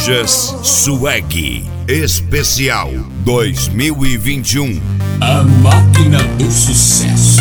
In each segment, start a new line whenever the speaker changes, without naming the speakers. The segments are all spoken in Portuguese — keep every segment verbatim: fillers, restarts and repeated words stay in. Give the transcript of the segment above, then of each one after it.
Lojas Swag Especial dois mil e vinte e um.
A máquina do sucesso.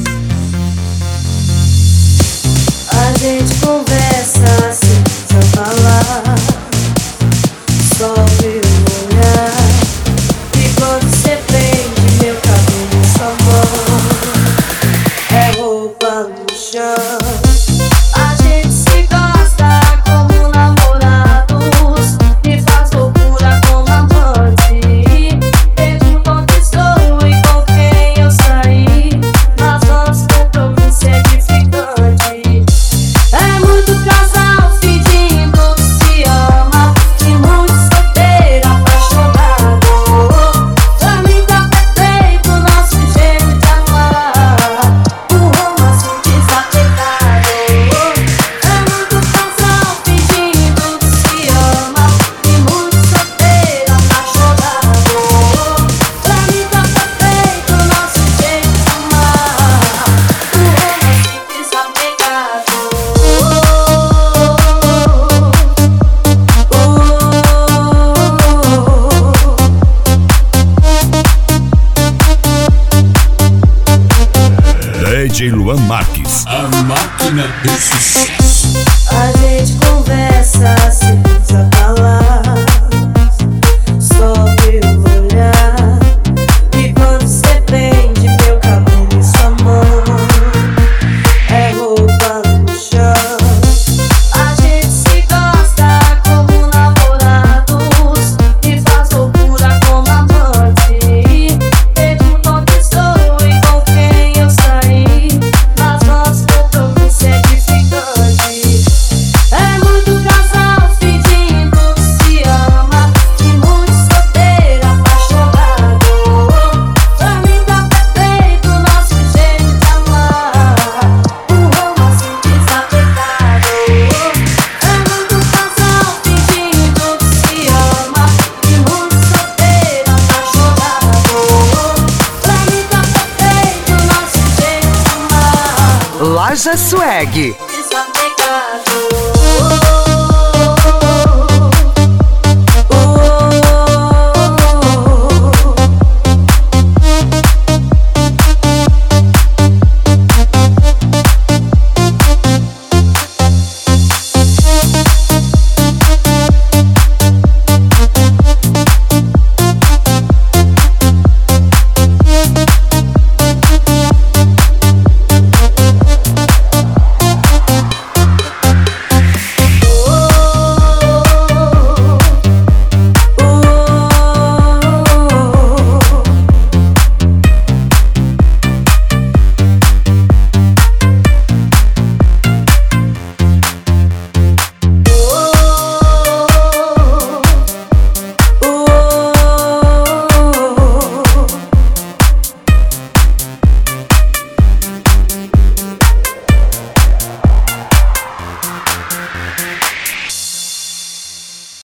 A gente conversa assim, sem falar, só ouvir o olhar. E quando você prende meu cabelo em sua mão, é roupa no chão. A gente se gosta como namorados e faz loucura como amante. Pergunto onde estou e com quem eu saí, mas nosso compromisso é edificante. É muito casal fingindo que se ama e muito solteiro apaixonado. Pra mim tá perfeito o nosso jeito de amar, um romance desapegado. É muito casal fingindo que se ama e muito solteiro apaixonado. Pra mim tá perfeito o nosso jeito de amar, um romance desapegado.
D J Luan Marques.
A máquina do sucesso.
A gente conversa sem precisar falar, só ouvir o olhar. E quando você prende meu cabelo em sua mão, é roupa no chão. A gente se gosta como namorados e faz loucura como amante. Pergunto onde estou e com quem eu saí, mas nosso compromisso é edificante. É muito casal fingindo que se ama e muito solteiro apaixonado. Pra mim tá perfeito o nosso jeito de amar, um romance desapegado. É muito casal fingindo que se ama e muito solteiro apaixonado. Pra mim tá perfeito o nosso jeito de amar,
Loja Swag.
desapegado.